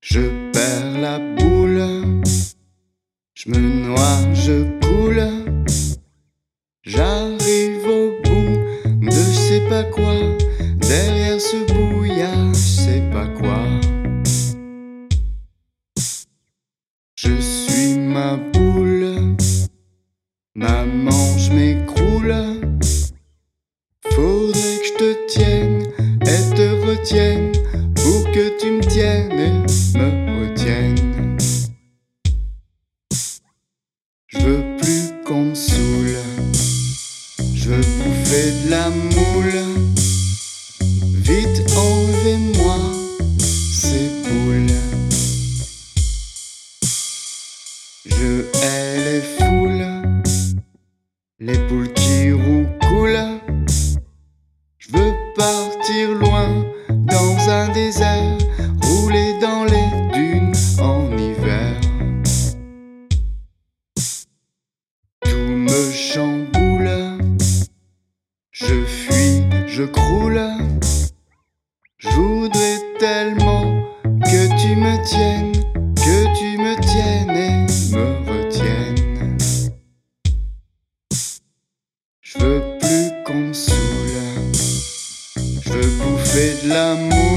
Je perds la boule, je me noie, je coule. J'arrive au bout de je sais pas quoi. Derrière ce brouillard, je sais pas quoi. Je suis ma boule, maman, je m'écroule. Faudrait que je te tienne et te retienne pour que tu me tiennes et me retiennes. Je veux plus qu'on me saoule, je veux bouffer de la moule. Vite enlevez-moi ces boules. Je hais les foules, les poules qui roucoulent. Je veux partir loin dans un désert, rouler dans les dunes en hiver. Tout me chamboule, je fuis, je croule. Je voudrais tellement que tu me tiennes, que tu me tiennes et me retiennes. Je veux plus qu'on me saoule, je veux bouffer de l'amour.